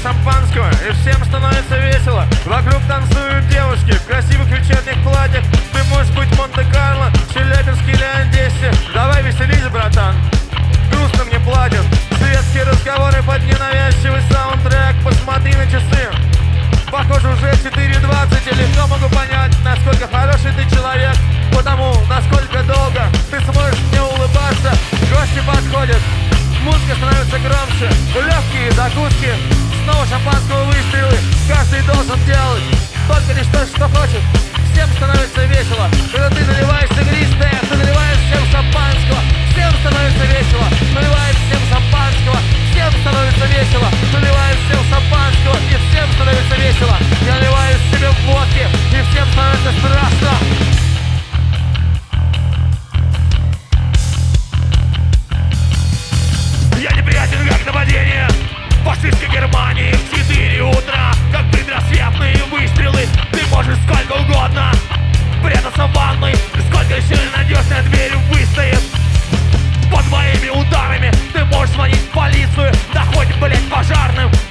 шампанского, и всем становится весело. Вокруг танцуют девушки в красивых вечерних платьях. Ты можешь быть в Монте-Карло, Челябинске или Одессе. Давай веселись, братан, грустно мне платят. Светские разговоры под ненавязчивый саундтрек. Посмотри на часы, похоже уже 4:20. И легко могу понять, насколько хороший ты человек, потому насколько долго ты сможешь мне улыбаться. Гости подходят, музыка становится громче, легкие закуски, снова шампанского выстрелы. Каждый должен делать только лишь то, что хочет. Всем становится весело, когда ты наливаешься игристое, ты наливаешь всем шампанского. Всем становится весело, наливаешь всем шампанского. Всем становится весело, наливаешь всем шампанского. И всем становится весело, я наливаю себе водки, и всем становится страшно. Я неприятен, как нападение фашистской Германии в 4 утра, как предрассветные выстрелы. Ты можешь сколько угодно прятаться в ванной, сколько еще ненадежная дверь выстоит под моими ударами. Ты можешь звонить в полицию, да хоть, блять, пожарным.